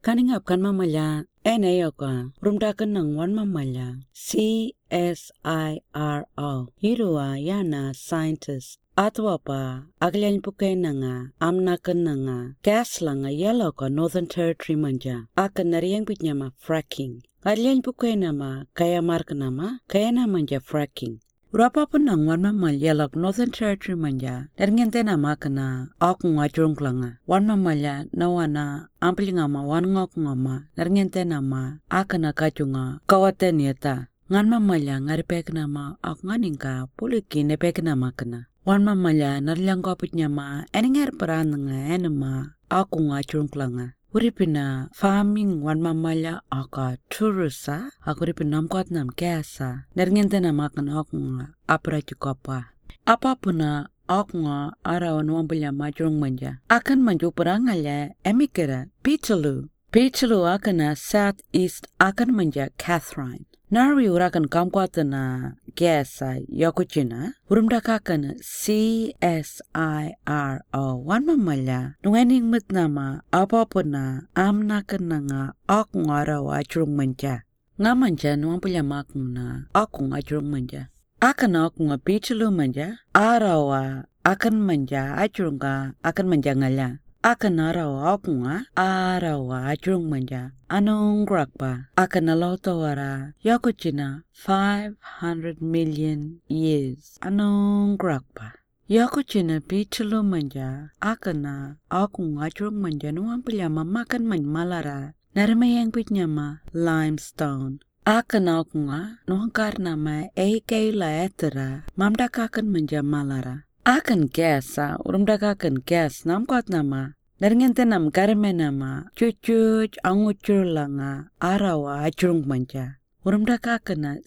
Kaningap kan mamala, enayoka, rumdakan ng wan mamala, CSIRO, hirua yana scientist. Atwa pa, aglyan pukay na nga, amnakan na nga, gas lang nga yellow ka Northern Territory manja, akan nariyang pitnya ma fracking. Aglyan pukay na ma, kaya marka na ma, kaya na manja fracking. Urapa pun nang wan mamal yellow Northern Territory manja, darngente na ma kana, aku ngajurung klanga. Wan mamal ya, nawana, ampli nga ma, wan ngok nga ma, darngente na ma, akana kajunga, kawaten yata. Ngan mamal ya, ngaripek na ma, aku nganinka, puliki nepek na ma kana. Wan mamala narlang kopit niya ma, eninger parang nga enema, ako nga chungklanga. Uripina farming wan mamala aka tourista, ako ripin namkot nam kesa, nerngente na makan ako nga apra chukapa. Apapuna ako nga araw nuambulya majurong manja. Akan manju parang ngala emikira Peterloo. Peterloo akan na southeast akan manja Catherine. Nari urakan kamkwata na gesa yokuchina, urumdaka kan CSIRO, wan mamala, nungening mitnama, apapuna, amnakan na nga, akong araw achurong manja. Nga manja, nuwampulya makong na, akong achurong manja. Akan ako nga Peterloo manja, araw akan manja, achurong ka, akan manja ngala. Akan araw ako nga, araw achurong manja. Anong grakpa? Akan naloto wara, yakuchina 500 million years. Anong grakpa? Yakuchina Peterloo manja, akan na ako nga achurong manja nuwampulya makan malara. Naramayang pitnya ma limestone. Akan ako nga, nuwangkar na ma la etera, mamdakakan manja malara. Akan gas, urumdakakan gas, namkot nama, narngente nam karme nama, cucuc angucur langa, arawa acurung manja. Urumdakakan na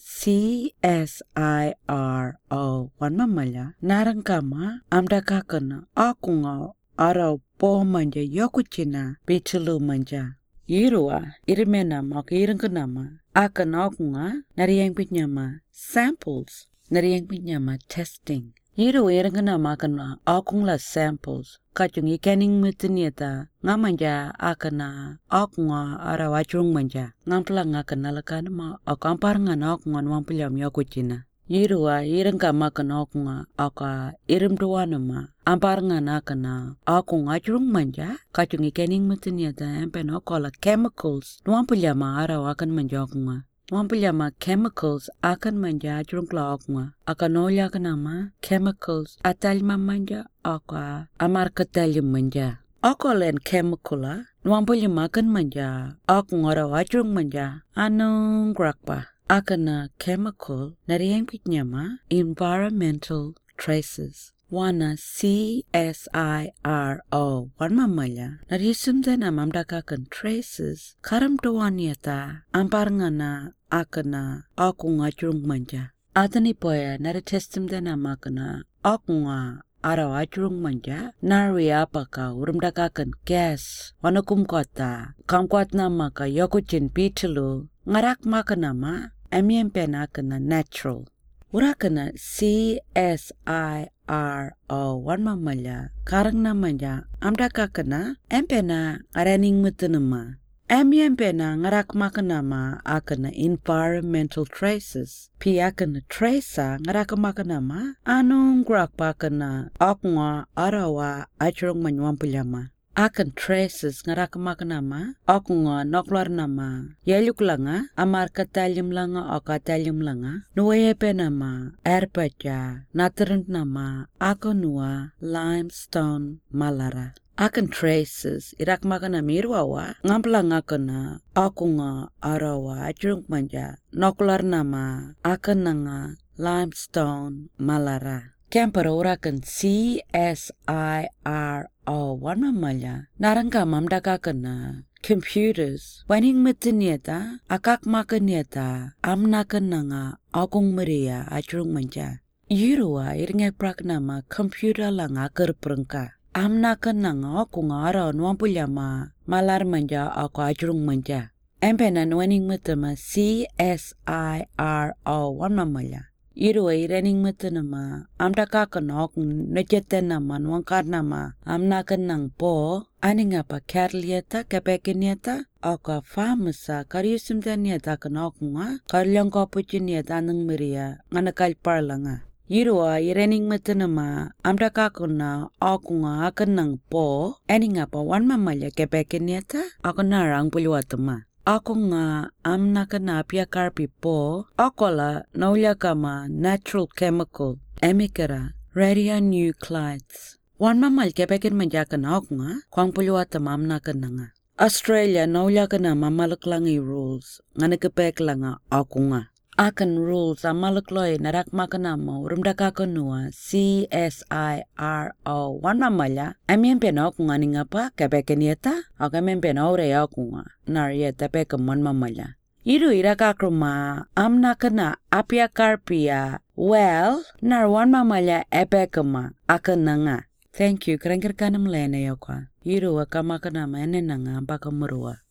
CSIRO, wan mamala, narangkama, amdakakan na, aku nga, araw po manja yokuchina, Peterloo manja. Irua, irimena maka irangka nama, akan aku nga, nariyang pitnyama, samples, nariyang pitnyama, testing. Iru irangka nama akan akong la samples, kacung ikaning mitinieta, nga manja akan na ako nga araw achurong manja, ngampla nga kanalakan ma, ako ampar nga na ako nga nuwampilya miyakuchina. Iru irangka makan ako nga, ako irimtuwa nama, ampar nga na kana, ako nga achurong manja, kacung ikaning mitinieta, empen ako la chemicals, nuwampilya ma araw akan manja ako nga. Nuwampilya ma chemicals akan manja achurong kla ako nga. Akan olya ka nama chemicals atal manja ako amar katalim manja. Ako len chemical nuwampilya ma akan manja ako nga raw achurong manja. Anong grakpa? Akan na chemical nariyang pitnya ma environmental traces. Wana CSIRO, wan mamala, narisumda na mamdakakan traces, karamtawan yata, ampar nga na, akana, ako nga churung manja. Atani poya, naritestumda na makana, ako nga, araw achurung manja, nari apaka, urumdakakan gas, wanakumkota, kamkwat na maka, yokuchin Peterloo, ngarak makana ma, amyempen akana natural. Urakana CSIRO, wan mamala, karang namanya, amdakakana, empena, araning mutanama. Empena, ngarak makanama, akana environmental traces. Pi akana tracer, ngarak makanama, anong grak pakana, akwa, arawa, achurong manywampulama. Akan traces ngarak makanama, ako nga noklar nama, yeluk langa, amar katalim langa o katalim langa, nuwepe nama, erpacha, natarant nama, ako nuwa, limestone malara. Akan traces, irak makanam irwawa, ngamplang ako na, ako nga arawa, achurong manja, noklar nama, akan nga, limestone malara. Kempara urakan CSIRO, wan mamala, narangka mamdakakan na computers, waning mitinieta, akak makanieta, amnakan na nga, akong Maria, achurong manja. Yirua, iringay prak nama, computer lang akarprangka. Amnakan na nga, ako nga araw, nuwampulya ma, malar manja, ako achurong manja. Empenan waning mitama, CSIRO, wan mamala. Iru iraning matanama, amdakakan akong najeten naman, wangkar nama, amnakan ng po, Aningapa Catlieta, Quebecinieta, Oka Famasa, Kariusimdanieta Kanokunga, Karlyangopuchinieta Nang Maria, Anakal Parlang. Yirua irening matanama amdakakuna akunga akanang po aningapa wanmamalya Quebecinieta akanarang puluatama. Ako nga amnakana piakarpi po akola naulyakama natural chemical emikara radionuclides. Wanmamal Quebecin manjakana ako nga kwang puluatama amnakananga. Australia naulyakana mamalaklangi rules nga nakapeklang ako nga. Akan rules amalakloy narakmakanamo rumdakakanua CSIRO wanmamalya amienpena ako nga ninga pa Quebecinieta ako amienpena ore ako nga narieta pekam wanmamalya. Iru irakakruma amnakana apiakarpia well nar wanmamalya epekama akan nga. Thank you, kerengkerkanam lena yokwa. Iru akamakana enenanga ampakamurua.